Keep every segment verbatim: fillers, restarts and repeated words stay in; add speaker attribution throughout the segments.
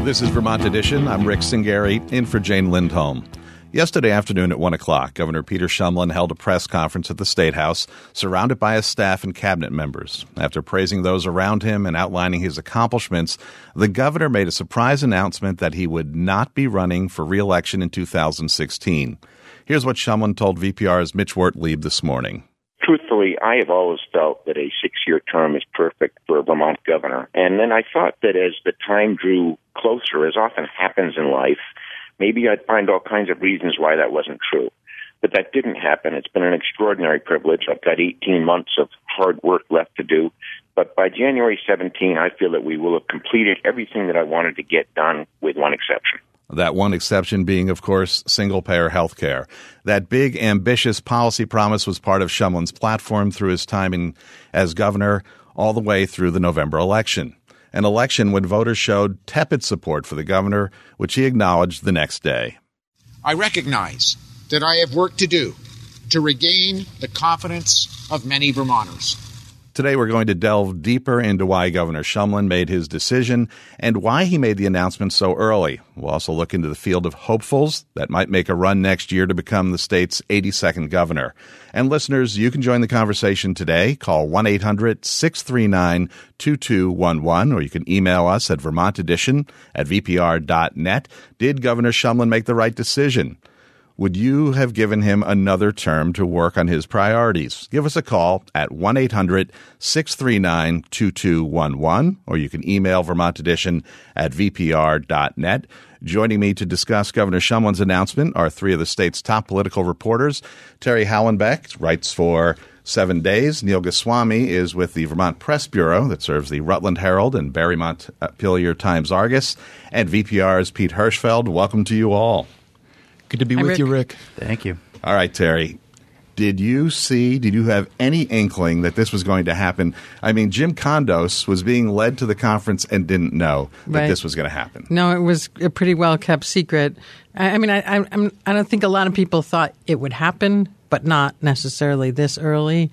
Speaker 1: This is Vermont Edition. I'm Rick Singari, in for Jane Lindholm. Yesterday afternoon at one o'clock, Governor Peter Shumlin held a press conference at the State House, surrounded by his staff and cabinet members. After praising those around him and outlining his accomplishments, the governor made a surprise announcement that he would not be running for re-election in two thousand sixteen. Here's what Shumlin told V P R's Mitch Wortlieb this morning.
Speaker 2: Truthfully, I have always felt that a six-year term is perfect for a Vermont governor. And then I thought that as the time drew closer, as often happens in life, maybe I'd find all kinds of reasons why that wasn't true. But that didn't happen. It's been an extraordinary privilege. I've got eighteen months of hard work left to do. But by January seventeenth, I feel that we will have completed everything that I wanted to get done, with one exception.
Speaker 1: That one exception being, of course, single-payer health care. That big, ambitious policy promise was part of Shumlin's platform through his time in, as governor all the way through the November election. An election when voters showed tepid support for the governor, which he acknowledged the next day.
Speaker 3: I recognize that I have work to do to regain the confidence of many Vermonters.
Speaker 1: Today we're going to delve deeper into why Governor Shumlin made his decision and why he made the announcement so early. We'll also look into the field of hopefuls that might make a run next year to become the state's eighty-second governor. And listeners, you can join the conversation today. Call one eight hundred six three nine two two one one, or you can email us at vermontedition at v p r dot net. Did Governor Shumlin make the right decision? Would you have given him another term to work on his priorities? Give us a call at one eight hundred six three nine two two one one, or you can email vermontedition at v p r dot net. Joining me to discuss Governor Shumlin's announcement are three of the state's top political reporters. Terry Hallenbeck writes for Seven Days. Neil Goswami is with the Vermont Press Bureau that serves the Rutland Herald and Barre Montpelier Times-Argus. And V P R's Pete Hirschfeld. Welcome to you all.
Speaker 4: Good to be
Speaker 5: Hi,
Speaker 4: with
Speaker 5: Rick.
Speaker 4: you, Rick.
Speaker 5: Thank you.
Speaker 1: All right, Terry. Did you see, did you have any inkling that this was going to happen? I mean, Jim Kondos was being led to the conference and didn't know that
Speaker 5: Right.
Speaker 1: this was going to happen.
Speaker 5: No, it was a pretty well kept secret. I, I mean, I, I, I'm, I don't think a lot of people thought it would happen, but not necessarily this early.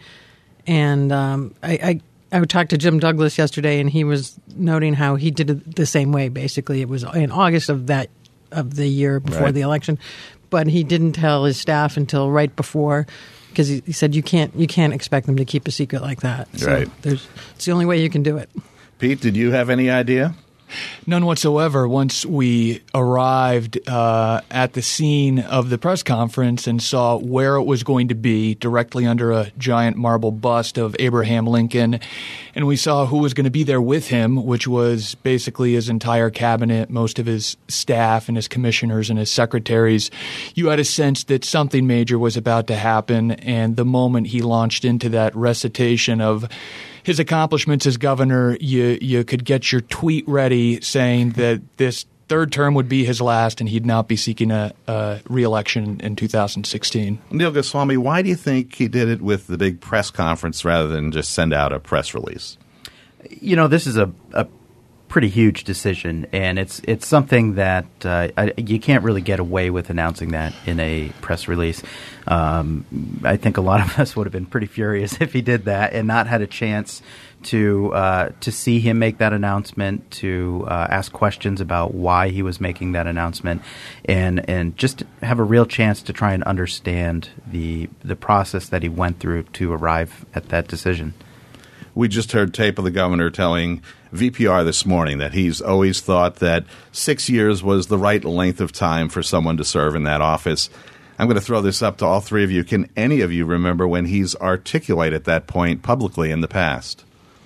Speaker 5: And um, I, I, I talked to Jim Douglas yesterday, and he was noting how he did it the same way. Basically, it was in August of that of the year before
Speaker 1: Right.
Speaker 5: the election, but he didn't tell his staff until right before, because he, he said you can't you can't expect them to keep a secret like that. So
Speaker 1: Right.
Speaker 5: There's it's the only way you can do it.
Speaker 1: Pete, did you have any idea?
Speaker 4: None whatsoever. Once we arrived uh, at the scene of the press conference and saw where it was going to be, directly under a giant marble bust of Abraham Lincoln, and we saw who was going to be there with him, which was basically his entire cabinet, most of his staff and his commissioners and his secretaries, you had a sense that something major was about to happen. And the moment he launched into that recitation of his accomplishments as governor, you you could get your tweet ready saying that this third term would be his last and he'd not be seeking a, a re-election in two thousand sixteen.
Speaker 1: Neil Goswami, why do you think he did it with the big press conference rather than just send out a press release?
Speaker 6: You know, this is a, a pretty huge decision, and it's it's something that uh, I, you can't really get away with announcing that in a press release. Um, I think a lot of us would have been pretty furious if he did that and not had a chance to uh, to see him make that announcement, to uh, ask questions about why he was making that announcement, and and just have a real chance to try and understand the the process that he went through to arrive at that decision.
Speaker 1: We just heard tape of the governor telling V P R this morning that he's always thought that six years was the right length of time for someone to serve in that office. I'm going to throw this up to all three of you. Can any of you remember when he's articulated that point publicly in the past?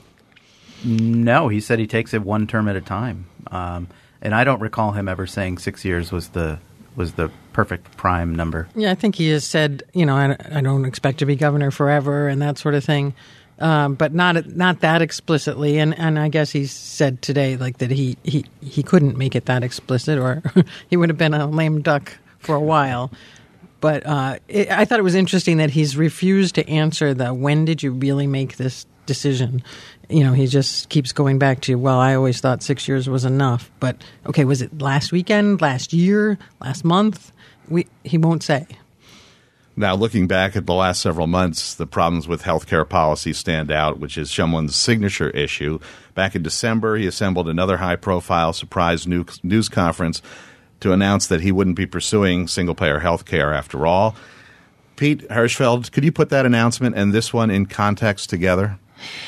Speaker 6: No, he said he takes it one term at a time. Um, and I don't recall him ever saying six years was the was the perfect prime number.
Speaker 5: Yeah, I think he has said, you know, I, I don't expect to be governor forever and that sort of thing. Um, but not not that explicitly, and, and I guess he said today like that he, he, he couldn't make it that explicit, or he would have been a lame duck for a while. But uh, it, I thought it was interesting that he's refused to answer the when did you really make this decision. You know, he just keeps going back to, well, I always thought six years was enough. But okay, was it last weekend, last year, last month? We he won't say.
Speaker 1: Now, looking back at the last several months, the problems with healthcare policy stand out, which is Shumlin's signature issue. Back in December, he assembled another high-profile surprise news conference to announce that he wouldn't be pursuing single-payer healthcare after all. Pete Hirschfeld, could you put that announcement and this one in context together?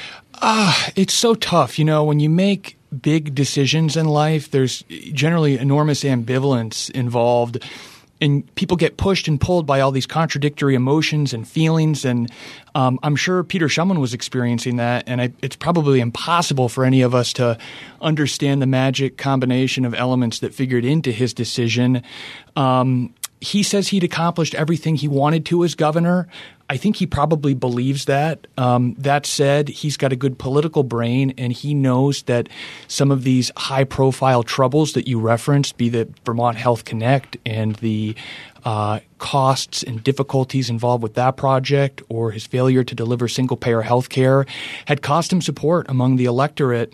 Speaker 4: Ah, uh, it's so tough. You know, when you make big decisions in life, there's generally enormous ambivalence involved. And people get pushed and pulled by all these contradictory emotions and feelings. And um, I'm sure Peter Shumlin was experiencing that. And I, it's probably impossible for any of us to understand the magic combination of elements that figured into his decision. Um, he says he'd accomplished everything he wanted to as governor. I think he probably believes that. Um, that said, he's got a good political brain, and he knows that some of these high-profile troubles that you referenced, be the Vermont Health Connect and the uh, costs and difficulties involved with that project, or his failure to deliver single-payer health care, had cost him support among the electorate.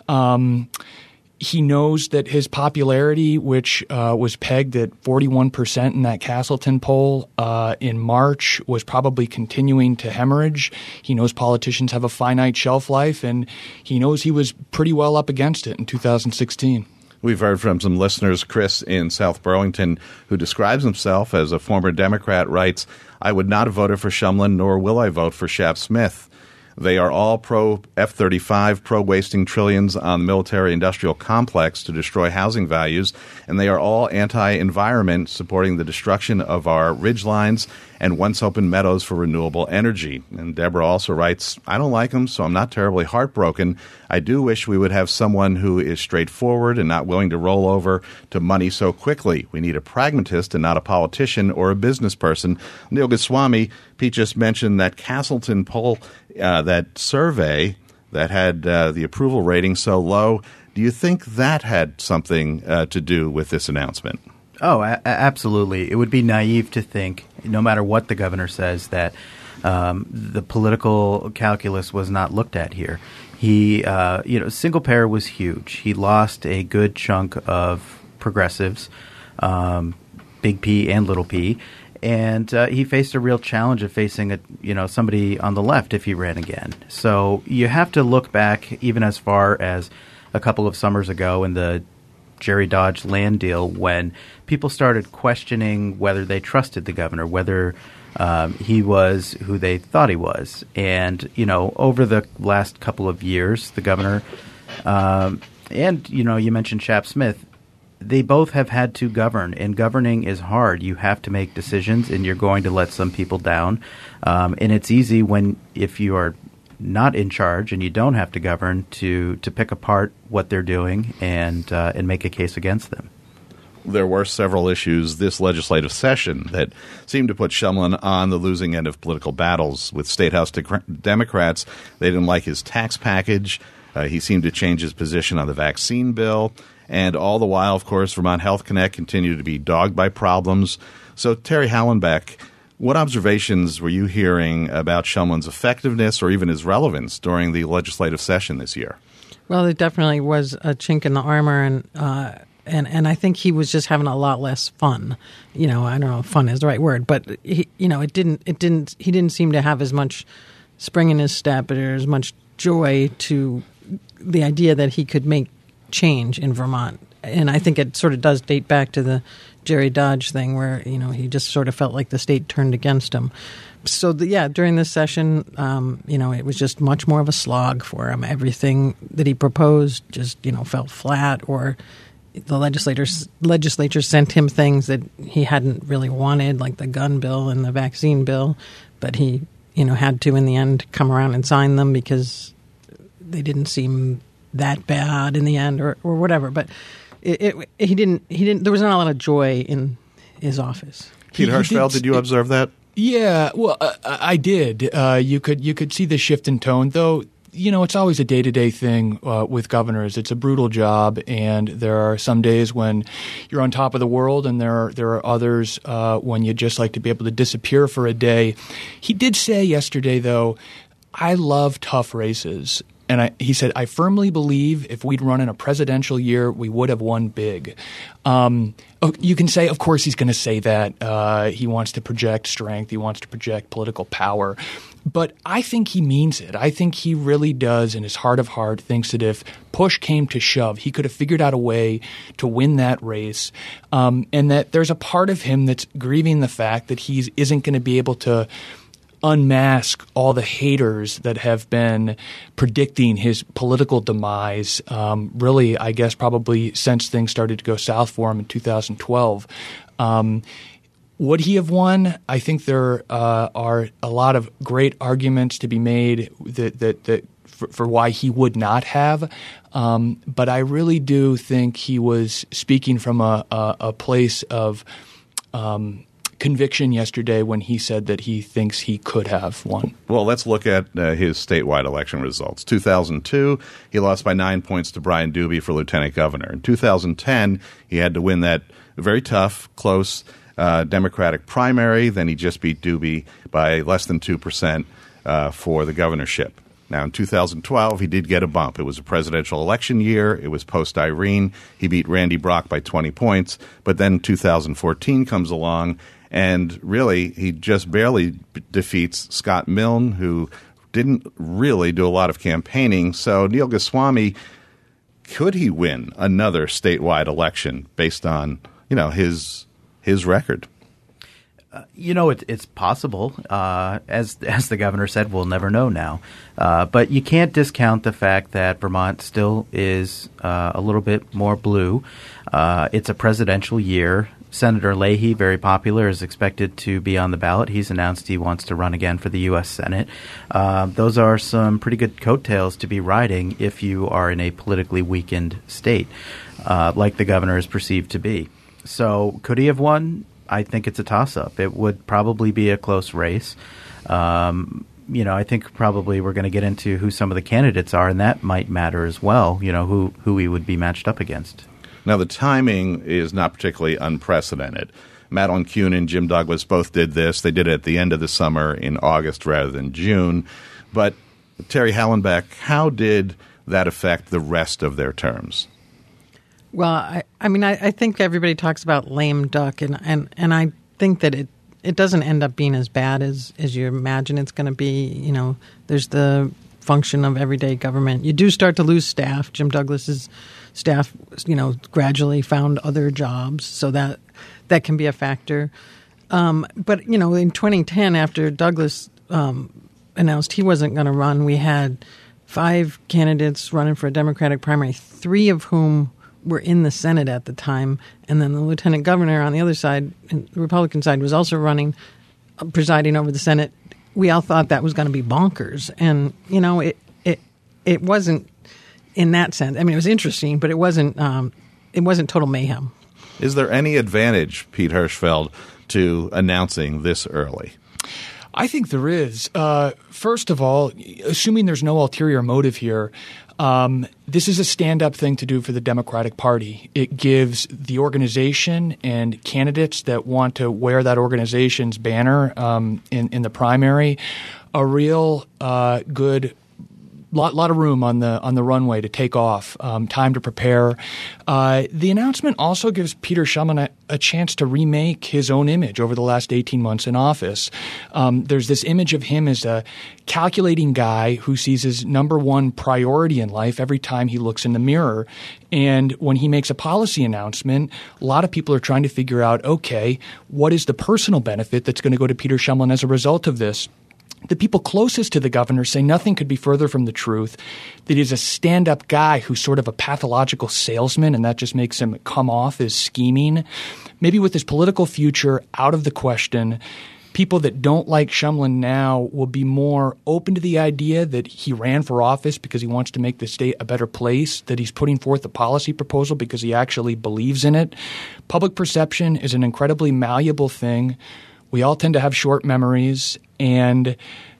Speaker 4: Um, He knows that his popularity, which uh, was pegged at forty-one percent in that Castleton poll uh, in March, was probably continuing to hemorrhage. He knows politicians have a finite shelf life, and he knows he was pretty well up against it in two thousand sixteen.
Speaker 1: We've heard from some listeners. Chris in South Burlington, who describes himself as a former Democrat, writes, "I would not have voted for Shumlin, nor will I vote for Shap Smith. They are all pro-F thirty-five, pro-wasting trillions on the military-industrial complex to destroy housing values, and they are all anti-environment, supporting the destruction of our ridgelines and once-open meadows for renewable energy." And Deborah also writes, "I don't like them, so I'm not terribly heartbroken. I do wish we would have someone who is straightforward and not willing to roll over to money so quickly. We need a pragmatist and not a politician or a business person." Neil Goswami, Pete just mentioned that Castleton poll, uh, that survey that had uh, the approval rating so low. Do you think that had something uh, to do with this announcement?
Speaker 6: Oh, a- absolutely. It would be naive to think, no matter what the governor says, that um, the political calculus was not looked at here. He, uh, you know, single payer was huge. He lost a good chunk of progressives, um, big P and little p, and uh, he faced a real challenge of facing a, you know, somebody on the left if he ran again. So you have to look back even as far as a couple of summers ago in the Jerry Dodge land deal, when people started questioning whether they trusted the governor, whether um, he was who they thought he was. And, you know, over the last couple of years, the governor um, and, you know, you mentioned Shap Smith, they both have had to govern, and governing is hard. You have to make decisions, and you're going to let some people down. Um, and it's easy when, if you are not in charge and you don't have to govern, to to pick apart what they're doing and uh, and make a case against them.
Speaker 1: There were several issues this legislative session that seemed to put Shumlin on the losing end of political battles. With State House de- Democrats, they didn't like his tax package. Uh, he seemed to change his position on the vaccine bill. And all the while, of course, Vermont Health Connect continued to be dogged by problems. So, Terry Hallenbeck, what observations were you hearing about Shumlin's effectiveness or even his relevance during the legislative session this year?
Speaker 5: Well, it definitely was a chink in the armor, and uh, and and I think he was just having a lot less fun. You know, I don't know if fun is the right word, but he, you know, it didn't it didn't he didn't seem to have as much spring in his step or as much joy to the idea that he could make change in Vermont. And I think it sort of does date back to the Jerry Dodge thing, where, you know, he just sort of felt like the state turned against him. So, the, yeah, during this session, um, you know, it was just much more of a slog for him. Everything that he proposed just, you know, fell flat, or the legislators legislature sent him things that he hadn't really wanted, like the gun bill and the vaccine bill, but he, you know, had to in the end come around and sign them because they didn't seem that bad in the end, or, or whatever. But it, it, he didn't. He didn't. There was not a lot of joy in his office.
Speaker 1: Pete Hirschfeld, did, did you observe that?
Speaker 4: Yeah, well, uh, I did. Uh, you could you could see the shift in tone, though. You know, it's always a day-to-day thing uh, with governors. It's a brutal job, and there are some days when you're on top of the world, and there are, there are others uh, when you'd just like to be able to disappear for a day. He did say yesterday, though, I love tough races. and I, he said, I firmly believe if we'd run in a presidential year, we would have won big. Um, you can say, of course, he's going to say that. Uh, he wants to project strength. He wants to project political power. But I think he means it. I think he really does, in his heart of heart, thinks that if push came to shove, he could have figured out a way to win that race, um, and that there's a part of him that's grieving the fact that he isn't going to be able to unmask all the haters that have been predicting his political demise, um, really, I guess, probably since things started to go south for him in two thousand twelve. Um, Would he have won? I think there uh, are a lot of great arguments to be made that that, that for, for why he would not have. Um, but I really do think he was speaking from a, a, a place of um, conviction yesterday when he said that he thinks he could have won.
Speaker 1: Well, let's look at uh, his statewide election results. two thousand two, he lost by nine points to Brian Doobie for lieutenant governor. In two thousand ten, he had to win that very tough, close Uh, Democratic primary. Then he just beat Doobie by less than two percent uh, for the governorship. Now, in two thousand twelve, he did get a bump. It was a presidential election year. It was post-Irene. He beat Randy Brock by twenty points. But then two thousand fourteen comes along, and really he just barely b- defeats Scott Milne, who didn't really do a lot of campaigning. So Neil Goswami, could he win another statewide election based on, you know, his his record?
Speaker 6: Uh, you know, it, it's possible. Uh, as as the governor said, we'll never know now. Uh, but you can't discount the fact that Vermont still is uh, a little bit more blue. Uh, it's a presidential year. Senator Leahy, very popular, is expected to be on the ballot. He's announced he wants to run again for the U S Senate. Uh, those are some pretty good coattails to be riding if you are in a politically weakened state, uh, like the governor is perceived to be. So could he have won? I think it's a toss-up. It would probably be a close race. Um, you know, I think probably we're going to get into who some of the candidates are, and that might matter as well, you know, who, who he would be matched up against.
Speaker 1: Now, the timing is not particularly unprecedented. Madeline Kuhn and Jim Douglas both did this. They did it at the end of the summer in August rather than June. But, Terry Hallenbeck, how did that affect the rest of their terms?
Speaker 5: Well, I, I mean, I, I think everybody talks about lame duck, and, and, and I think that it, it doesn't end up being as bad as, as you imagine it's going to be. You know, there's the function of everyday government. You do start to lose staff. Jim Douglas's staff, you know, gradually found other jobs, so that that can be a factor. Um, but, you know, in twenty ten, after Douglas um, announced he wasn't going to run, we had five candidates running for a Democratic primary, three of whom were in the Senate at the time, and then the lieutenant governor on the other side, the Republican side, was also running, uh, presiding over the Senate. We all thought that was going to be bonkers, and you know, it it it wasn't in that sense. I mean, it was interesting, but it wasn't um, it wasn't total mayhem.
Speaker 1: Is there any advantage, Pete Hirschfeld, to announcing this early?
Speaker 4: I think there is. Uh, first of all, assuming there's no ulterior motive here, um, this is a stand-up thing to do for the Democratic Party. It gives the organization and candidates that want to wear that organization's banner um, in, in the primary a real uh, good Lot, lot of room on the on the runway to take off, um, time to prepare. Uh, the announcement also gives Peter Shumlin a, a chance to remake his own image over the last eighteen months in office. Um, there's this image of him as a calculating guy who sees his number one priority in life every time he looks in the mirror. And when he makes a policy announcement, a lot of people are trying to figure out, okay, what is the personal benefit that's going to go to Peter Shumlin as a result of this? The people closest to the governor say nothing could be further from the truth, that he's a stand-up guy who's sort of a pathological salesman, and that just makes him come off as scheming. Maybe with his political future out of the question, people that don't like Shumlin now will be more open to the idea that he ran for office because he wants to make the state a better place, that he's putting forth a policy proposal because he actually believes in it. Public perception is an incredibly malleable thing. We all tend to have short memories, and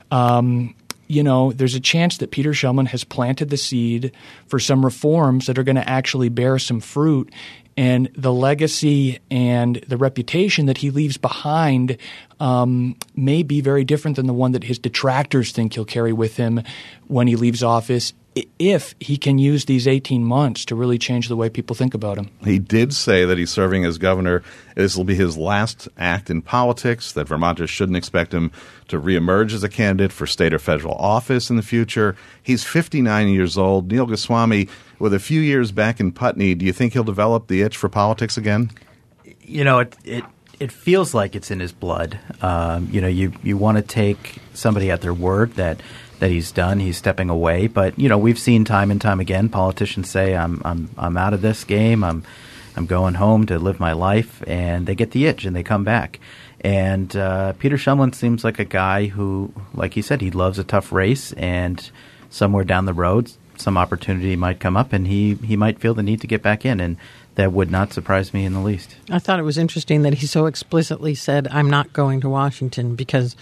Speaker 4: um, you know, there's a chance that Peter Shumlin has planted the seed for some reforms that are going to actually bear some fruit, and the legacy and the reputation that he leaves behind um, may be very different than the one that his detractors think he'll carry with him when he leaves office, if he can use these eighteen months to really change the way people think about him.
Speaker 1: He did say that he's serving as governor. This will be his last act in politics, that Vermonters shouldn't expect him to reemerge as a candidate for state or federal office in the future. He's fifty-nine years old. Neil Goswami, with a few years back in Putney, do you think he'll develop the itch for politics again?
Speaker 6: You know, it it, it feels like it's in his blood. Um, you know, you, you want to take somebody at their word that – that he's done. He's stepping away. But, you know, we've seen time and time again politicians say, I'm I'm I'm out of this game. I'm I'm going home to live my life. And they get the itch and they come back. And uh, Peter Shumlin seems like a guy who, like he said, he loves a tough race. And somewhere down the road, some opportunity might come up and he, he might feel the need to get back in. And that would not surprise me in the least.
Speaker 5: I thought it was interesting that he so explicitly said, I'm not going to Washington, because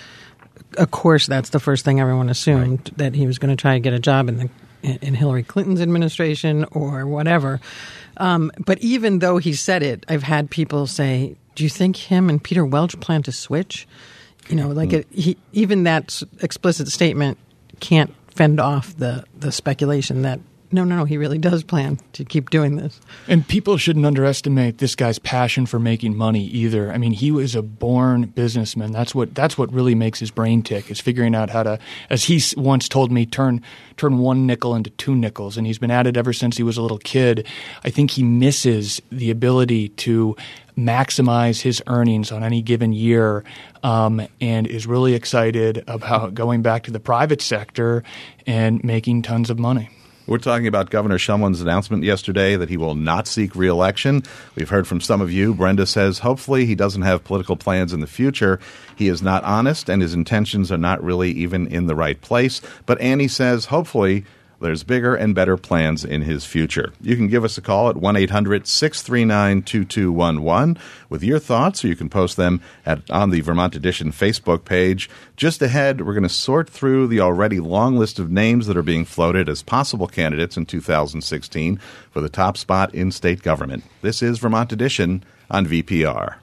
Speaker 5: of course, that's the first thing everyone assumed, right, that he was going to try to get a job in the in Hillary Clinton's administration or whatever. Um, but even though he said it, I've had people say, "Do you think him and Peter Welch plan to switch?" You know, like mm. it, he, even that explicit statement can't fend off the the speculation that no, no, no, he really does plan to keep doing this.
Speaker 4: And people shouldn't underestimate this guy's passion for making money either. I mean, he was a born businessman. That's what that's what really makes his brain tick, is figuring out how to, as he once told me, turn turn one nickel into two nickels. And he's been at it ever since he was a little kid. I think he misses the ability to maximize his earnings on any given year, um, and is really excited about going back to the private sector and making tons of money.
Speaker 1: We're talking about Governor Shumlin's announcement yesterday that he will not seek re-election. We've heard from some of you. Brenda says hopefully he doesn't have political plans in the future. He is not honest and his intentions are not really even in the right place. But Annie says hopefully there's bigger and better plans in his future. You can give us a call at one eight hundred six three nine two two one one with your thoughts, or you can post them at on the Vermont Edition Facebook page. Just ahead, we're going to sort through the already long list of names that are being floated as possible candidates in two thousand sixteen for the top spot in state government. This is Vermont Edition on V P R.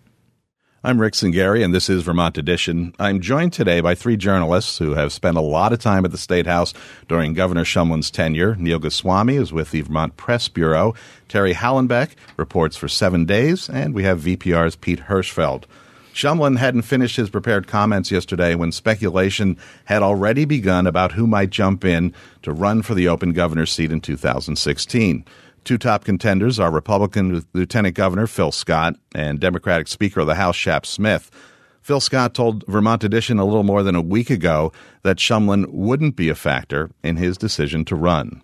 Speaker 1: I'm Rick Singari, and this is Vermont Edition. I'm joined today by three journalists who have spent a lot of time at the State House during Governor Shumlin's tenure. Neil Goswami is with the Vermont Press Bureau. Terry Hallenbeck reports for Seven Days, and we have V P R's Pete Hirschfeld. Shumlin hadn't finished his prepared comments yesterday when speculation had already begun about who might jump in to run for the open governor's seat in two thousand sixteen. Two top contenders are Republican Lieutenant Governor Phil Scott and Democratic Speaker of the House Shap Smith. Phil Scott told Vermont Edition a little more than a week ago that Shumlin wouldn't be a factor in his decision to run.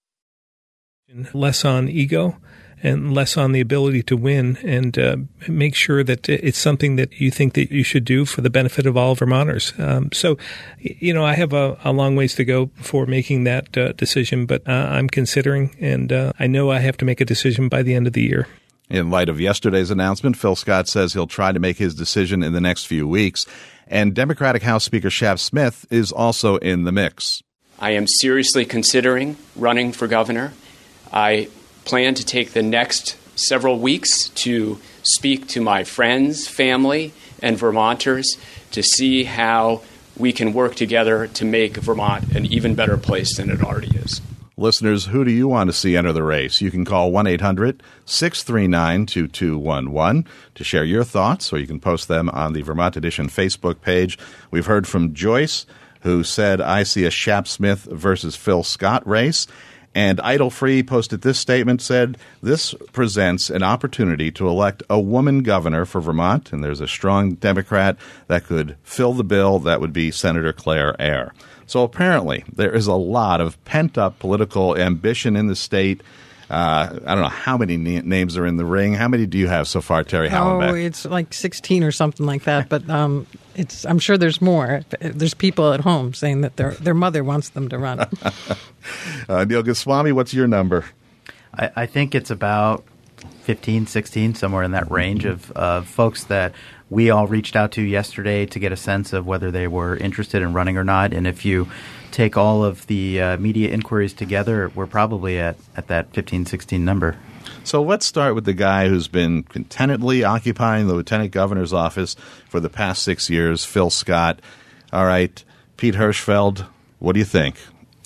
Speaker 7: Less on ego and less on the ability to win, and uh, make sure that it's something that you think that you should do for the benefit of all Vermonters. Um, so, you know, I have a, a long ways to go before making that uh, decision, but uh, I'm considering, and uh, I know I have to make a decision by the end of the year.
Speaker 1: In light of yesterday's announcement, Phil Scott says he'll try to make his decision in the next few weeks, and Democratic House Speaker Shap Smith is also in the mix.
Speaker 8: I am seriously considering running for governor. I plan to take the next several weeks to speak to my friends, family, and Vermonters to see how we can work together to make Vermont an even better place than it already is.
Speaker 1: Listeners, who do you want to see enter the race? You can call one eight hundred six three nine two two one one to share your thoughts, or you can post them on the Vermont Edition Facebook page. We've heard from Joyce, who said, I see a Shap Smith versus Phil Scott race. And Idle Free posted this statement, said, this presents an opportunity to elect a woman governor for Vermont, and there's a strong Democrat that could fill the bill. That would be Senator Claire Ayer. So apparently there is a lot of pent-up political ambition in the state. Uh, I don't know how many na- names are in the ring. How many do you have so far, Terry Hallenbeck?
Speaker 5: Oh, it's like sixteen or something like that. But um, it's I'm sure there's more. There's people at home saying that their their mother wants them to run.
Speaker 1: uh, Neil Goswami, what's your number?
Speaker 6: I, I think it's about fifteen, sixteen, somewhere in that range of, of folks that we all reached out to yesterday to get a sense of whether they were interested in running or not. And if you take all of the uh, media inquiries together, we're probably at, at that fifteen, sixteen number.
Speaker 1: So let's start with the guy who's been contentedly occupying the lieutenant governor's office for the past six years, Phil Scott. All right, Pete Hirschfeld, what do you think?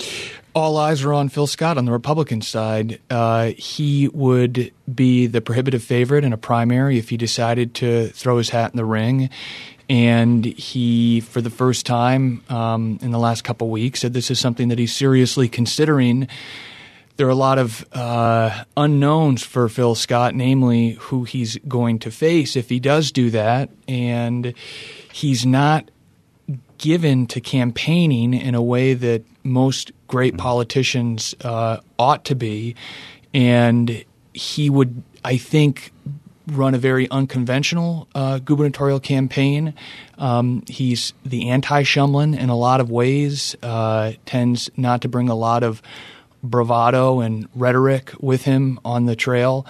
Speaker 4: all eyes are on Phil Scott on the Republican side. Uh, he would be the prohibitive favorite in a primary if he decided to throw his hat in the ring. And he, for the first time um, in the last couple of weeks, said this is something that he's seriously considering. There are a lot of uh, unknowns for Phil Scott, namely who he's going to face if he does do that. And he's not given to campaigning in a way that most great politicians uh, ought to be. And he would, I think, run a very unconventional uh, gubernatorial campaign. Um, he's the anti-Shumlin in a lot of ways, uh, tends not to bring a lot of bravado and rhetoric with him on the trail.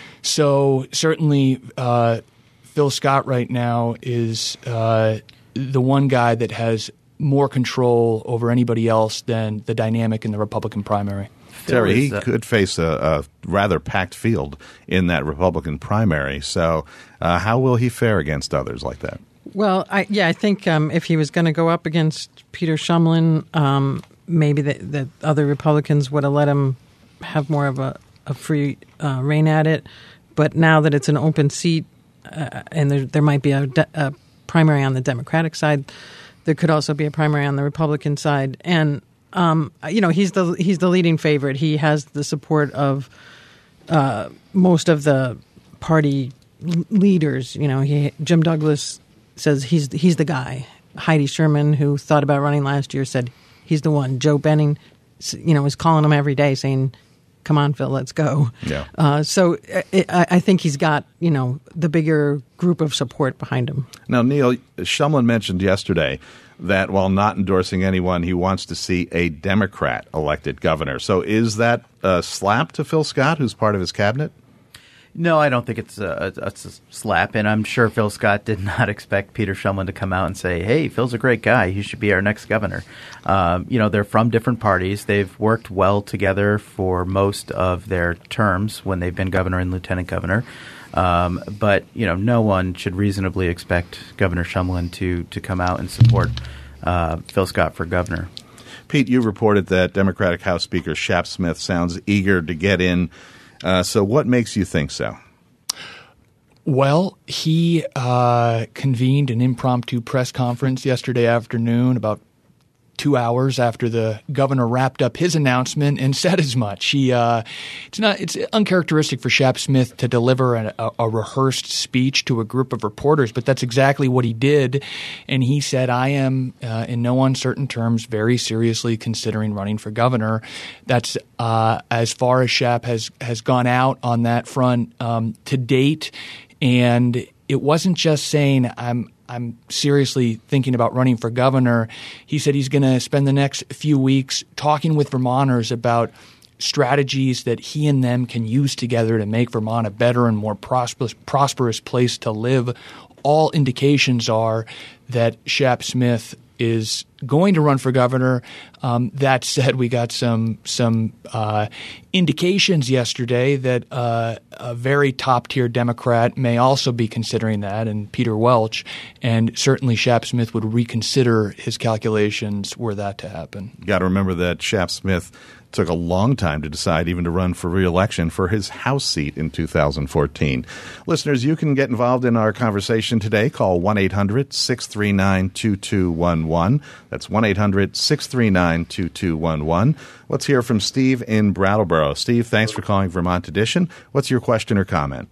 Speaker 4: So certainly uh, Phil Scott right now is uh, the one guy that has more control over anybody else than the dynamic in the Republican primary.
Speaker 1: Terry, he could face a, a rather packed field in that Republican primary. So uh, how will he fare against others like that?
Speaker 5: Well, I, yeah, I think um, if he was going to go up against Peter Shumlin, um, maybe the, the other Republicans would have let him have more of a, a free uh, reign at it. But now that it's an open seat uh, and there, there might be a, de- a primary on the Democratic side, there could also be a primary on the Republican side. And Um, you know, he's the he's the leading favorite. He has the support of uh, most of the party l- leaders. You know, he, Jim Douglas says he's he's the guy. Heidi Sherman, who thought about running last year, said he's the one. Joe Benning, you know, is calling him every day saying, "Come on, Phil, let's go."
Speaker 1: Yeah.
Speaker 5: Uh, so it, I, I think he's got, you know, the bigger group of support behind him.
Speaker 1: Now, Neil, Shumlin mentioned yesterday that while not endorsing anyone, he wants to see a Democrat elected governor. So is that a slap to Phil Scott, who's part of his cabinet?
Speaker 6: No, I don't think it's a, a, it's a slap, and I'm sure Phil Scott did not expect Peter Shumlin to come out and say, hey, Phil's a great guy. He should be our next governor. Um, you know, they're from different parties. They've worked well together for most of their terms when they've been governor and lieutenant governor. Um, but, you know, no one should reasonably expect Governor Shumlin to, to come out and support uh, Phil Scott for governor.
Speaker 1: Pete, you reported that Democratic House Speaker Shap Smith sounds eager to get in. Uh, so what makes you think so?
Speaker 4: Well, he uh, convened an impromptu press conference yesterday afternoon about two hours after the governor wrapped up his announcement and said as much. He, uh, it's not, it's uncharacteristic for Shap Smith to deliver a, a, a rehearsed speech to a group of reporters, but that's exactly what he did. And he said, I am, uh, in no uncertain terms, very seriously considering running for governor. That's uh, as far as Shap has, has gone out on that front um, to date. And it wasn't just saying I'm I'm seriously thinking about running for governor. He said he's going to spend the next few weeks talking with Vermonters about strategies that he and them can use together to make Vermont a better and more prosperous, prosperous place to live. All indications are that Shap Smith is going to run for governor. Um, that said, we got some some uh, indications yesterday that uh, a very top-tier Democrat may also be considering that, and Peter Welch, and certainly Shap Smith would reconsider his calculations were that to happen.
Speaker 1: You got to remember that Shap Smith took a long time to decide even to run for re-election for his House seat in two thousand fourteen. Listeners, you can get involved in our conversation today. Call one eight hundred six three nine two two one one. That's one eight hundred six three nine two two one one. Let's hear from Steve in Brattleboro. Steve, thanks for calling Vermont Edition. What's your question or comment?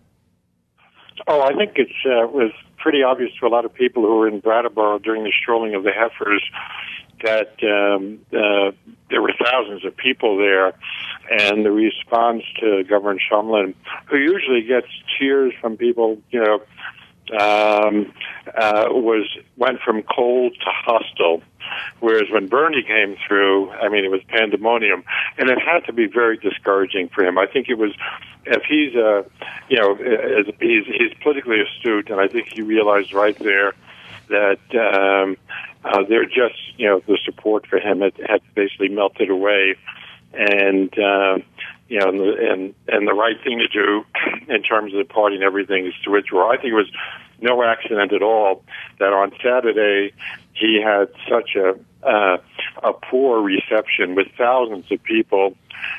Speaker 9: Oh, I think it uh, was pretty obvious to a lot of people who were in Brattleboro during the strolling of the heifers that um, uh, there were thousands of people there, and the response to Governor Shumlin, who usually gets cheers from people, you know, um, uh, was went from cold to hostile. Whereas when Bernie came through, I mean, it was pandemonium, and it had to be very discouraging for him. I think it was, if he's, uh, you know, he's he's politically astute, and I think he realized right there that um, uh, they're just, you know, the support for him had, had basically melted away, and uh, you know, and the, and and the right thing to do in terms of the party and everything is to withdraw. I think it was no accident at all that on Saturday he had such a uh, a poor reception with thousands of people.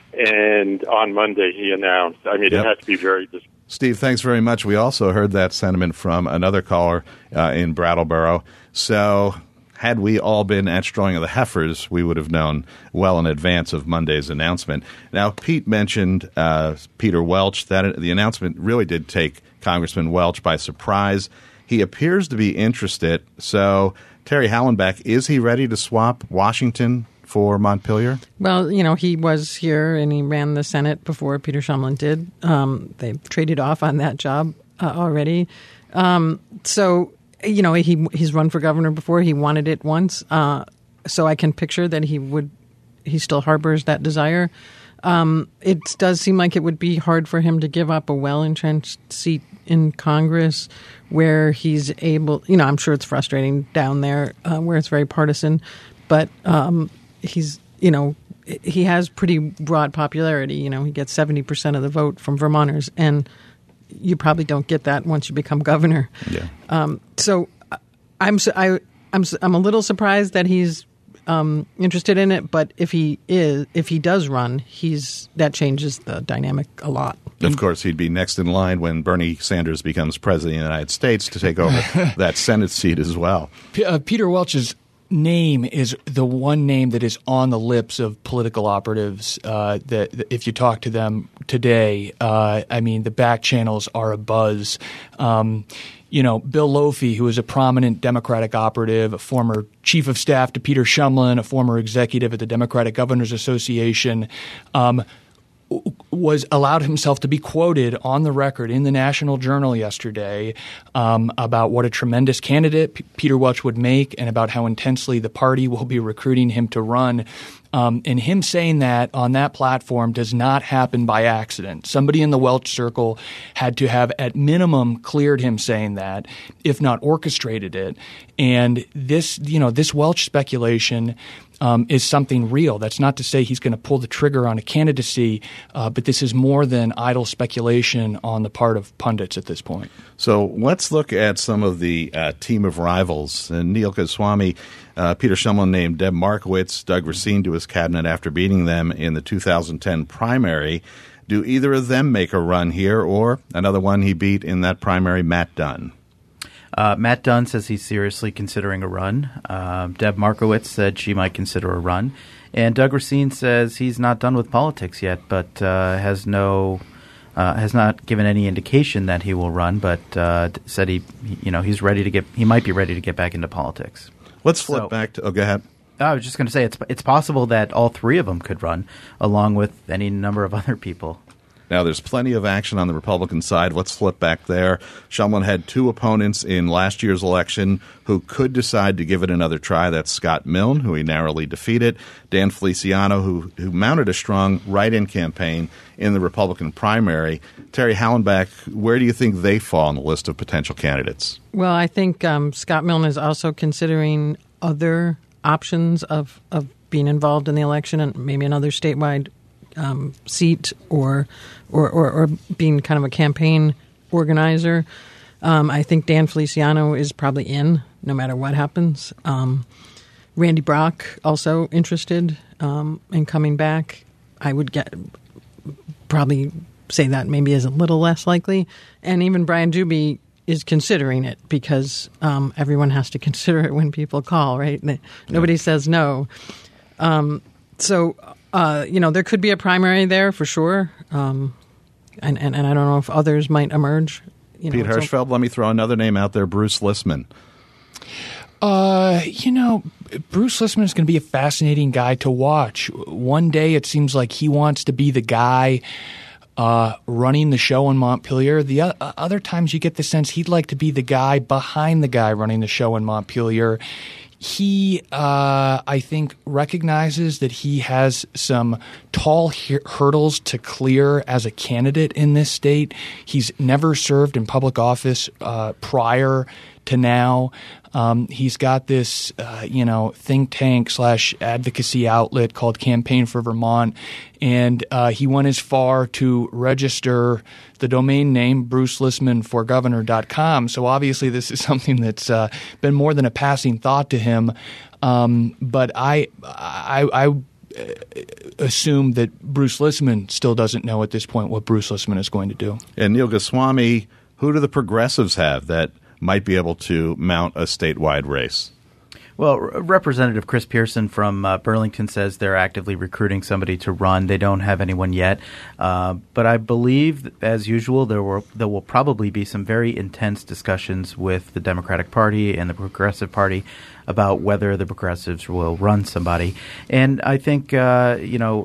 Speaker 9: And on Monday, he announced. I mean, yep. It had to be very dis-
Speaker 1: Steve, thanks very much. We also heard that sentiment from another caller uh, in Brattleboro. So had we all been at Strawing of the Heifers, we would have known well in advance of Monday's announcement. Now, Pete mentioned uh, Peter Welch. That the announcement really did take Congressman Welch by surprise. He appears to be interested. So, Terry Hallenbeck, is he ready to swap Washington for Montpelier?
Speaker 5: Well, you know, he was here and he ran the Senate before Peter Shumlin did. Um, they traded off on that job uh, already. Um, so, you know, he he's run for governor before. He wanted it once. Uh, so I can picture that he would, he still harbors that desire. Um, it does seem like it would be hard for him to give up a well-entrenched seat in Congress where he's able, you know, I'm sure it's frustrating down there uh, where it's very partisan, but um, he's, you know, he has pretty broad popularity. You know, he gets seventy percent of the vote from Vermonters, and you probably don't get that once you become governor.
Speaker 1: Yeah.
Speaker 5: Um, so I'm, I, I'm, I'm a little surprised that he's Um, interested in it, but if he is, if he does run, he's that changes the dynamic a lot.
Speaker 1: Of course, he'd be next in line when Bernie Sanders becomes president of the United States to take over that Senate seat as well.
Speaker 4: P- uh, Peter Welch's name is the one name that is on the lips of political operatives. Uh, that, that if you talk to them today, uh, I mean, the back channels are abuzz. Um, You know, Bill Lofi, who is a prominent Democratic operative, a former chief of staff to Peter Shumlin, a former executive at the Democratic Governors Association, um, was allowed himself to be quoted on the record in the National Journal yesterday um, about what a tremendous candidate P- Peter Welch would make and about how intensely the party will be recruiting him to run. Um, and him saying that on that platform does not happen by accident. Somebody in the Welch circle had to have at minimum cleared him saying that, if not orchestrated it. And this, you know, this Welch speculation um, is something real. That's not to say he's going to pull the trigger on a candidacy, uh, but this is more than idle speculation on the part of pundits at this point.
Speaker 1: So let's look at some of the uh, team of rivals. And Neil Goswami, uh, Peter Shumlin named Deb Markowitz, Doug Racine to his cabinet after beating them in the two thousand ten primary. Do either of them make a run here, or another one he beat in that primary, Matt Dunn?
Speaker 6: Uh, Matt Dunn says he's seriously considering a run. Uh, Deb Markowitz said she might consider a run. And Doug Racine says he's not done with politics yet, but uh, has no uh, has not given any indication that he will run, but uh, said he, you know, he's ready to get he might be ready to get back into politics.
Speaker 1: Let's flip
Speaker 6: so,
Speaker 1: back to – oh, go ahead.
Speaker 6: I was just going to say it's it's possible that all three of them could run, along with any number of other people.
Speaker 1: Now, there's plenty of action on the Republican side. Let's flip back there. Shumlin had two opponents in last year's election who could decide to give it another try. That's Scott Milne, who he narrowly defeated, Dan Feliciano, who, who mounted a strong write-in campaign in the Republican primary. Terry Hallenbeck, where do you think they fall on the list of potential candidates?
Speaker 5: Well, I think um, Scott Milne is also considering other options of, of being involved in the election and maybe another statewide um, seat or, or, or, or being kind of a campaign organizer. Um, I think Dan Feliciano is probably in no matter what happens. Um, Randy Brock also interested um, in coming back. I would get probably say that maybe is a little less likely. And even Brian Dubie is considering it because um, everyone has to consider it when people call, right? Nobody yeah. says no. Um, so, uh, you know, there could be a primary there for sure. Um, and, and, and I don't know if others might emerge. You know,
Speaker 1: Pete Hirschfeld, so, let me throw another name out there, Bruce Listman.
Speaker 4: Uh, you know, Bruce Listman is going to be a fascinating guy to watch. One day it seems like he wants to be the guy Uh, running the show in Montpelier. The uh, other times you get the sense he'd like to be the guy behind the guy running the show in Montpelier. He, uh, I think, recognizes that he has some tall he- hurdles to clear as a candidate in this state. He's never served in public office uh, prior to now. Um, he's got this, uh, you know, think tank slash advocacy outlet called Campaign for Vermont, and uh, he went as far to register the domain name bruce lissman for governor dot com. So obviously this is something that's uh, been more than a passing thought to him. Um, but I, I, I assume that Bruce Lissman still doesn't know at this point what Bruce Lissman is going to do.
Speaker 1: And Neil Goswami, who do the progressives have that might be able to mount a statewide race?
Speaker 6: Well, Representative Chris Pearson from uh, Burlington says they're actively recruiting somebody to run. They don't have anyone yet. Uh, but I believe, as usual, there will, there will probably be some very intense discussions with the Democratic Party and the Progressive Party about whether the progressives will run somebody. And I think, uh, you know,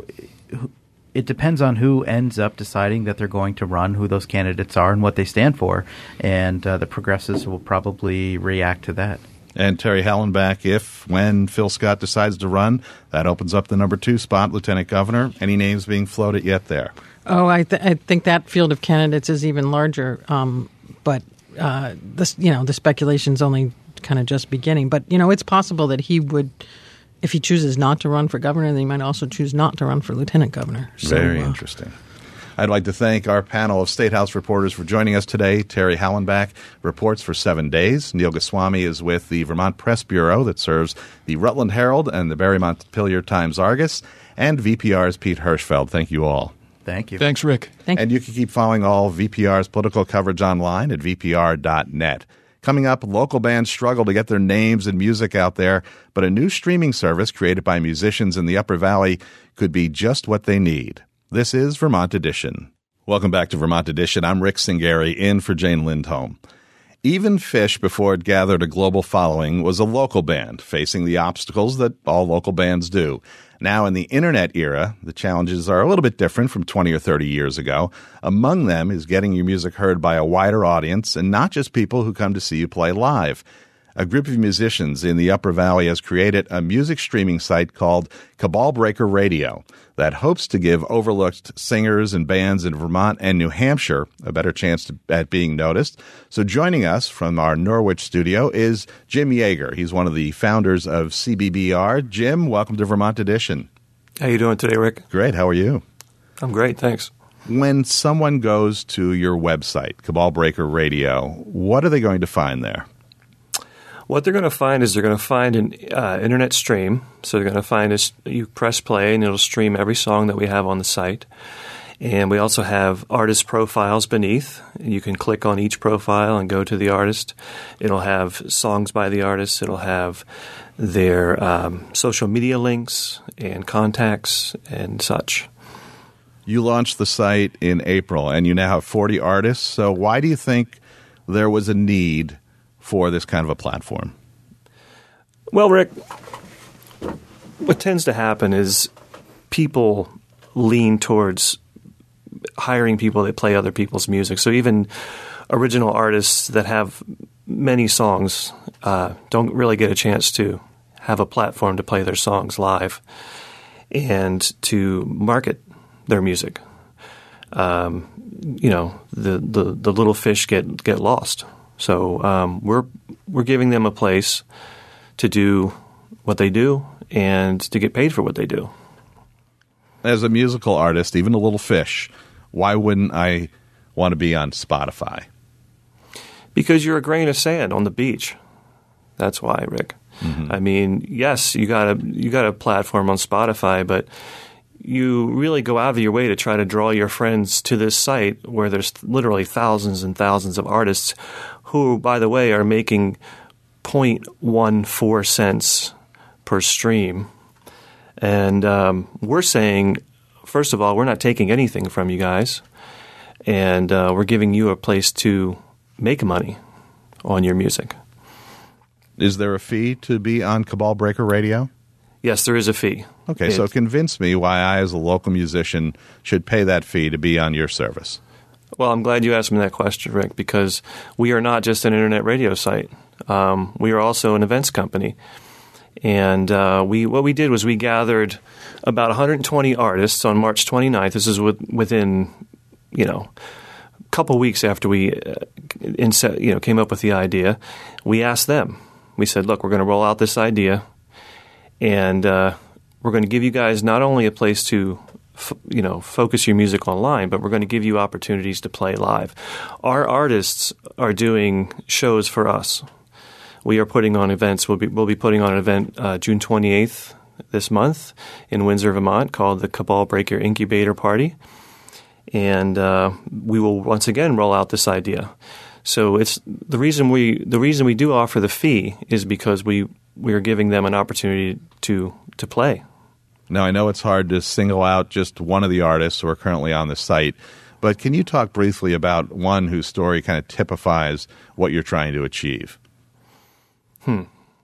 Speaker 6: it depends on who ends up deciding that they're going to run, who those candidates are, and what they stand for. And uh, the progressives will probably react to that.
Speaker 1: And Terry Hallenbach, if, when Phil Scott decides to run, that opens up the number two spot, Lieutenant Governor. Any names being floated yet there?
Speaker 5: Oh, I, th- I think that field of candidates is even larger. Um, but uh, this, you know, the speculation's only kind of just beginning. But you know, it's possible that he would, if he chooses not to run for governor, then he might also choose not to run for lieutenant governor. So,
Speaker 1: Very
Speaker 5: uh,
Speaker 1: interesting. I'd like to thank our panel of State House reporters for joining us today. Terry Hallenbach reports for seven days. Neil Goswami is with the Vermont Press Bureau that serves the Rutland Herald and the Barre Montpelier Times-Argus. And V P R's Pete Hirschfeld. Thank you all.
Speaker 6: Thank you.
Speaker 4: Thanks, Rick.
Speaker 5: Thank
Speaker 1: and you can keep following all V P R's political coverage online at v p r dot net. Coming up, local bands struggle to get their names and music out there, but a new streaming service created by musicians in the Upper Valley could be just what they need. This is Vermont Edition. Welcome back to Vermont Edition. I'm Rick Singari, in for Jane Lindholm. Even Fish, before it gathered a global following, was a local band facing the obstacles that all local bands do. Now, in the internet era, the challenges are a little bit different from twenty or thirty years ago. Among them is getting your music heard by a wider audience and not just people who come to see you play live. A group of musicians in the Upper Valley has created a music streaming site called Cabal Breaker Radio that hopes to give overlooked singers and bands in Vermont and New Hampshire a better chance to, at being noticed. So joining us from our Norwich studio is Jim Yeager. He's one of the founders of C B B R. Jim, welcome to Vermont Edition.
Speaker 10: How you doing today, Rick?
Speaker 1: Great. How are you?
Speaker 10: I'm great, thanks.
Speaker 1: When someone goes to your website, Cabal Breaker Radio, what are they going to find there?
Speaker 10: What they're going to find is they're going to find an uh, internet stream. So they're going to find a, you press play and it'll stream every song that we have on the site. And we also have artist profiles beneath. You can click on each profile and go to the artist. It'll have songs by the artist. It'll have their um, social media links and contacts and such.
Speaker 1: You launched the site in April and you now have forty artists. So why do you think there was a need for this kind of a platform?
Speaker 10: Well, Rick, what tends to happen is people lean towards hiring people that play other people's music. So even original artists that have many songs uh, don't really get a chance to have a platform to play their songs live and to market their music. Um, you know, the, the, the little fish get, get lost. So um, we're we're giving them a place to do what they do and to get paid for what they do.
Speaker 1: As a musical artist, even a little fish, why wouldn't I want to be on Spotify?
Speaker 10: Because you're a grain of sand on the beach. That's why, Rick. Mm-hmm. I mean, yes, you got a you got a platform on Spotify, but you really go out of your way to try to draw your friends to this site where there's literally thousands and thousands of artists who, by the way, are making zero point one four cents per stream. And um, we're saying, first of all, we're not taking anything from you guys, and uh, we're giving you a place to make money on your music.
Speaker 1: Is there a fee to be on Cabal Breaker Radio?
Speaker 10: Yes, there is a fee.
Speaker 1: Okay,
Speaker 10: it,
Speaker 1: so convince me why I, as a local musician, should pay that fee to be on your service.
Speaker 10: Well, I'm glad you asked me that question, Rick, because we are not just an internet radio site. Um, we are also an events company. And uh, we what we did was we gathered about one hundred twenty artists on March twenty-ninth. This is with, within, you know, a couple weeks after we uh, inset, you know, came up with the idea. We asked them, We said, look, we're going to roll out this idea, and uh, we're going to give you guys not only a place to f- you know, focus your music online, but we're going to give you opportunities to play live. Our artists are doing shows for us. We are putting on events. We'll be, we'll be putting on an event uh, June twenty-eighth this month in Windsor, Vermont, called the Cabal Breaker Incubator Party. And uh, we will once again roll out this idea. So it's the reason we the reason we do offer the fee is because we, we are giving them an opportunity to to play.
Speaker 1: Now, I know it's hard to single out just one of the artists who are currently on the site, but can you talk briefly about one whose story kind of typifies what you're trying to achieve?
Speaker 10: Hmm.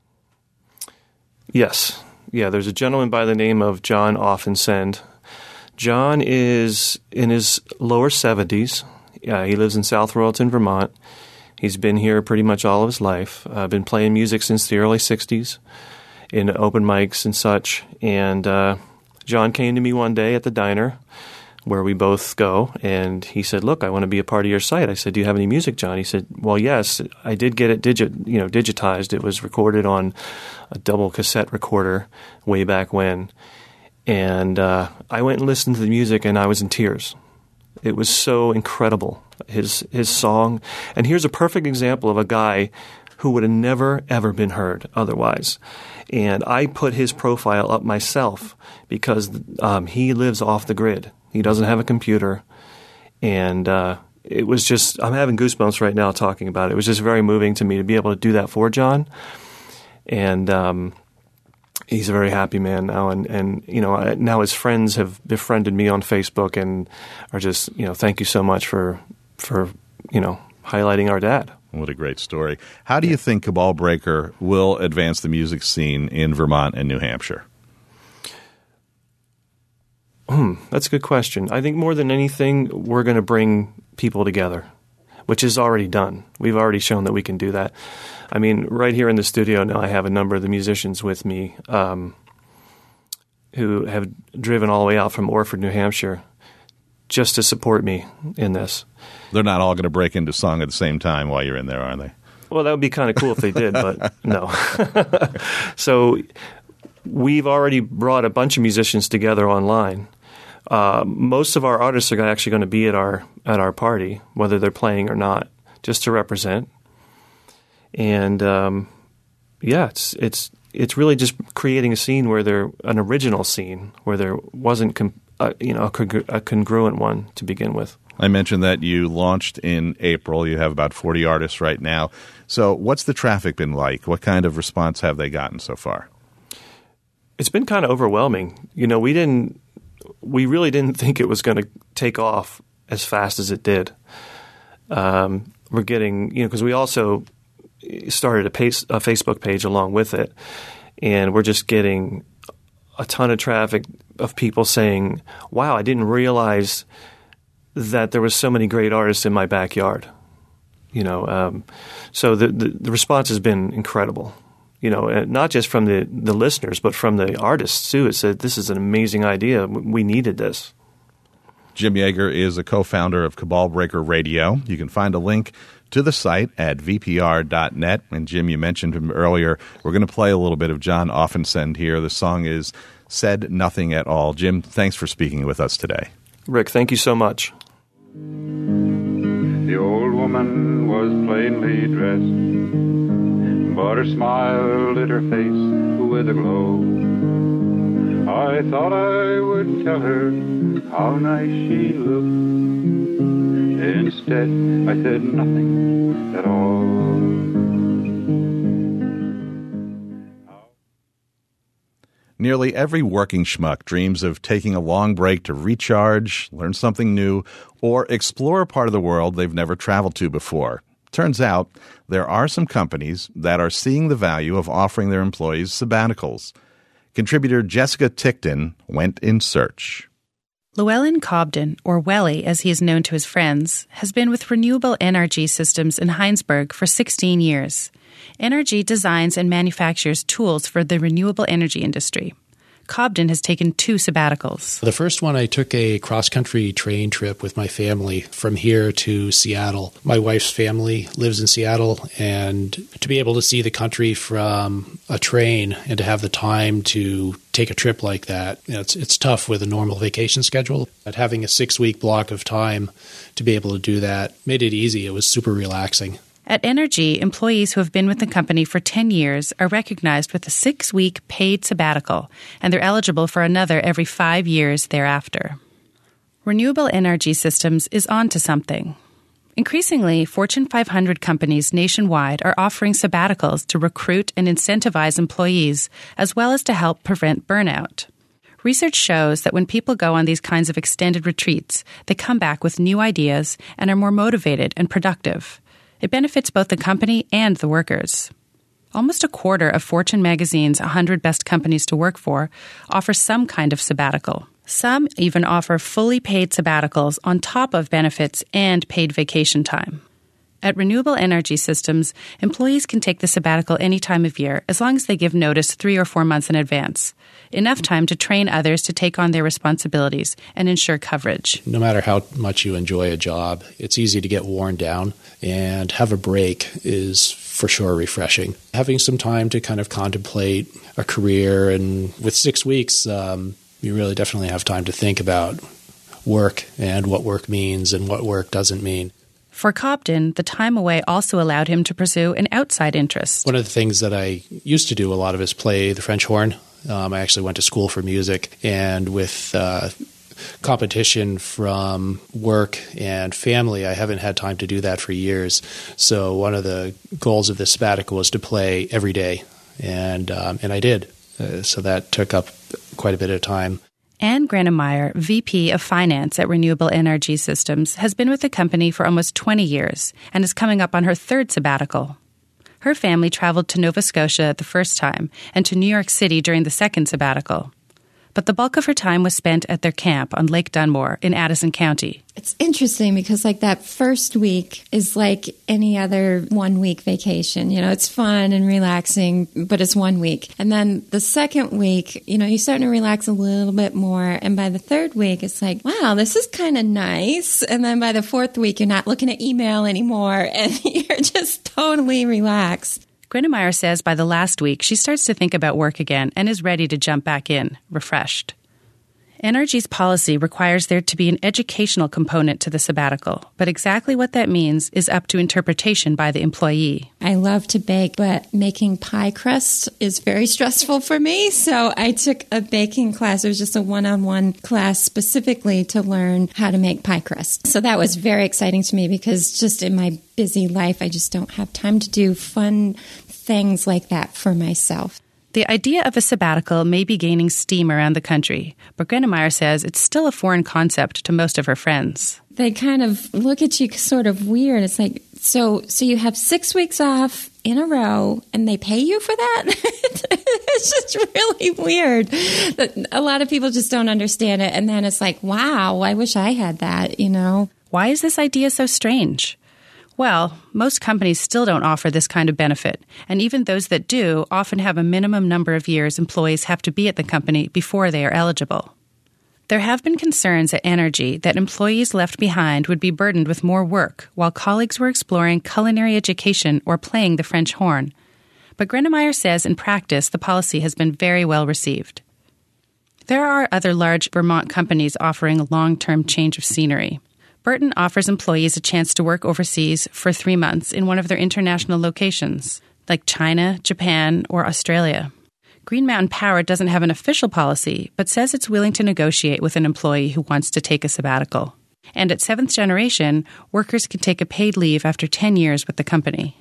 Speaker 10: Yes. Yeah, there's a gentleman by the name of John Offensend. John is in his lower seventies. Uh, he lives in South Royalton, Vermont. He's been here pretty much all of his life. Uh, been playing music since the early sixties in open mics and such. And uh, John came to me one day at the diner where we both go, and he said, look, I want to be a part of your site. I said, do you have any music, John? He said, well, yes, I did get it digit, you know, digitized. It was recorded on a double cassette recorder way back when. And uh, I went and listened to the music, and I was in tears. It was so incredible, his his song. And here's a perfect example of a guy who would have never, ever been heard otherwise. And I put his profile up myself because um, he lives off the grid. He doesn't have a computer. And uh, it was just, I'm having goosebumps right now talking about it. It was just very moving to me to be able to do that for John. And um, he's a very happy man now. And, and, you know, now his friends have befriended me on Facebook and are just, you know, thank you so much for, for you know, highlighting our dad.
Speaker 1: What a great story. How do you think Cabal Breaker will advance the music scene in Vermont and New Hampshire?
Speaker 10: Hmm, that's a good question. I think more than anything, we're going to bring people together, which is already done. We've already shown that we can do that. I mean, right here in the studio now, I have a number of the musicians with me um, who have driven all the way out from Orford, New Hampshire, just to support me in this.
Speaker 1: They're not all going to break into song at the same time while you're in there, are they?
Speaker 10: Well, that would be kind of cool if they did, but no. So we've already brought a bunch of musicians together online. Uh, most of our artists are actually going to be at our at our party, whether they're playing or not, just to represent. And um, yeah, it's it's it's really just creating a scene where there an original scene where there wasn't com- uh, you know a, congru- a congruent one to begin with.
Speaker 1: I mentioned that you launched in April. You have about forty artists right now. So what's the traffic been like? What kind of response have they gotten so far?
Speaker 10: It's been kind of overwhelming. You know, we didn't. We really didn't think it was going to take off as fast as it did. Um, we're getting, you know, because we also started a, pace, a Facebook page along with it, and we're just getting a ton of traffic of people saying, wow, I didn't realize that there was so many great artists in my backyard. You know, um, so the, the the response has been incredible. You know, not just from the, the listeners, but from the artists, too. It said, this is an amazing idea. We needed this.
Speaker 1: Jim Yeager is a co-founder of Cabal Breaker Radio. You can find a link to the site at v p r dot net. And, Jim, you mentioned him earlier. We're going to play a little bit of John Offensend here. The song is Said Nothing at All. Jim, thanks for speaking with us today.
Speaker 10: Rick, thank you so much.
Speaker 11: The old woman was plainly dressed, but her smile lit her face with a glow. I thought I would tell her how nice she looked. Instead, I said nothing at all.
Speaker 1: Nearly every working schmuck dreams of taking a long break to recharge, learn something new, or explore a part of the world they've never traveled to before. Turns out there are some companies that are seeing the value of offering their employees sabbaticals. Contributor Jessica Tickton went in search.
Speaker 12: Llewellyn Cobden, or Welly as he is known to his friends, has been with Renewable N R G Systems in Heinsberg for sixteen years. N R G designs and manufactures tools for the renewable energy industry. Cobden has taken two sabbaticals.
Speaker 13: The first one, I took a cross-country train trip with my family from here to Seattle. My wife's family lives in Seattle, and to be able to see the country from a train and to have the time to take a trip like that, you know, it's it's tough with a normal vacation schedule. But having a six-week block of time to be able to do that made it easy. It was super relaxing.
Speaker 12: At N R G, employees who have been with the company for ten years are recognized with a six-week paid sabbatical, and they're eligible for another every five years thereafter. Renewable Energy Systems is on to something. Increasingly, Fortune five hundred companies nationwide are offering sabbaticals to recruit and incentivize employees, as well as to help prevent burnout. Research shows that when people go on these kinds of extended retreats, they come back with new ideas and are more motivated and productive. It benefits both the company and the workers. Almost a quarter of Fortune magazine's one hundred Best Companies to Work For offer some kind of sabbatical. Some even offer fully paid sabbaticals on top of benefits and paid vacation time. At Renewable Energy Systems, employees can take the sabbatical any time of year as long as they give notice three or four months in advance, enough time to train others to take on their responsibilities and ensure coverage.
Speaker 13: No matter how much you enjoy a job, it's easy to get worn down, and have a break is for sure refreshing. Having some time to kind of contemplate a career, and with six weeks, um, you really definitely have time to think about work and what work means and what work doesn't mean.
Speaker 12: For Cobden, the time away also allowed him to pursue an outside interest.
Speaker 13: One of the things that I used to do a lot of is play the French horn. Um, I actually went to school for music, and with uh, competition from work and family, I haven't had time to do that for years. So one of the goals of this sabbatical was to play every day, and um, and I did. Uh, so that took up quite a bit of time.
Speaker 12: Anne Granemeyer, V P of Finance at Renewable Energy Systems, has been with the company for almost twenty years and is coming up on her third sabbatical. Her family traveled to Nova Scotia the first time and to New York City during the second sabbatical. But the bulk of her time was spent at their camp on Lake Dunmore in Addison County.
Speaker 14: It's interesting because like that first week is like any other one-week vacation. You know, it's fun and relaxing, but it's one week. And then the second week, you know, you're starting to relax a little bit more. And by the third week, it's like, wow, this is kind of nice. And then by the fourth week, you're not looking at email anymore and you're just totally relaxed.
Speaker 12: Granemeyer says by the last week, she starts to think about work again and is ready to jump back in, refreshed. N R G's policy requires there to be an educational component to the sabbatical, but exactly what that means is up to interpretation by the employee.
Speaker 14: I love to bake, but making pie crust is very stressful for me, so I took a baking class. It was just a one-on-one class specifically to learn how to make pie crust. So that was very exciting to me because just in my busy life, I just don't have time to do fun things like that for myself.
Speaker 12: The idea of a sabbatical may be gaining steam around the country, but Granemeyer says it's still a foreign concept to most of her friends.
Speaker 14: They kind of look at you sort of weird. It's like, so so you have six weeks off in a row and they pay you for that? It's just really weird. A lot of people just don't understand it. And then it's like, wow, I wish I had that, you know?
Speaker 12: Why is this idea so strange? Well, most companies still don't offer this kind of benefit, and even those that do often have a minimum number of years employees have to be at the company before they are eligible. There have been concerns at N R G that employees left behind would be burdened with more work while colleagues were exploring culinary education or playing the French horn. But Granemeyer says in practice the policy has been very well received. There are other large Vermont companies offering a long-term change of scenery. Burton offers employees a chance to work overseas for three months in one of their international locations, like China, Japan, or Australia. Green Mountain Power doesn't have an official policy, but says it's willing to negotiate with an employee who wants to take a sabbatical. And at Seventh Generation, workers can take a paid leave after ten years with the company.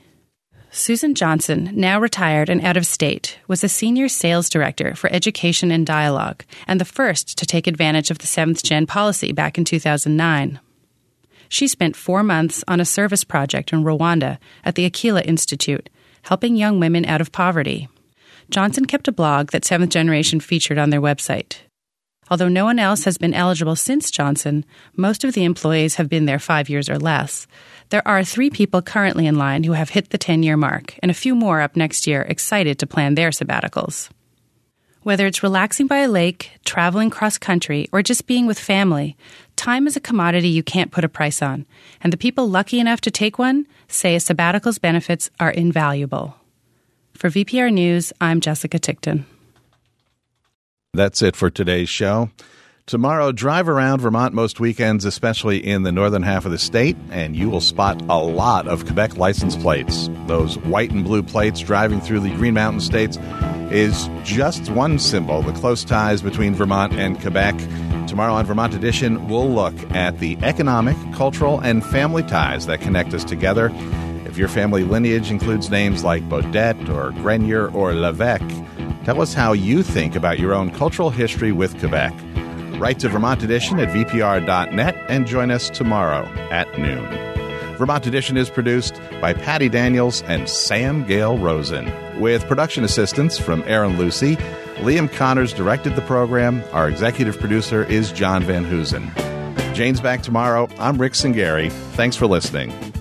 Speaker 12: Susan Johnson, now retired and out of state, was a senior sales director for Education and Dialogue, and the first to take advantage of the Seventh Gen policy back in two thousand nine. She spent four months on a service project in Rwanda at the Aquila Institute, helping young women out of poverty. Johnson kept a blog that Seventh Generation featured on their website. Although no one else has been eligible since Johnson, most of the employees have been there five years or less. There are three people currently in line who have hit the ten-year mark, and a few more up next year excited to plan their sabbaticals. Whether it's relaxing by a lake, traveling cross-country, or just being with family, time is a commodity you can't put a price on, and the people lucky enough to take one say a sabbatical's benefits are invaluable. For V P R News, I'm Jessica Tickton.
Speaker 1: That's it for today's show. Tomorrow, drive around Vermont most weekends, especially in the northern half of the state, and you will spot a lot of Quebec license plates. Those white and blue plates driving through the Green Mountain states is just one symbol, the close ties between Vermont and Quebec. Tomorrow on Vermont Edition, we'll look at the economic, cultural, and family ties that connect us together. If your family lineage includes names like Baudet or Grenier or Levesque, tell us how you think about your own cultural history with Quebec. Write to Vermont Edition at v p r dot net and join us tomorrow at noon. Vermont Edition is produced by Patty Daniels and Sam Gale Rosen, with production assistance from Aaron Lucy. Liam Connors directed the program. Our executive producer is John Van Hoosen. Jane's back tomorrow. I'm Rick Singari. Thanks for listening.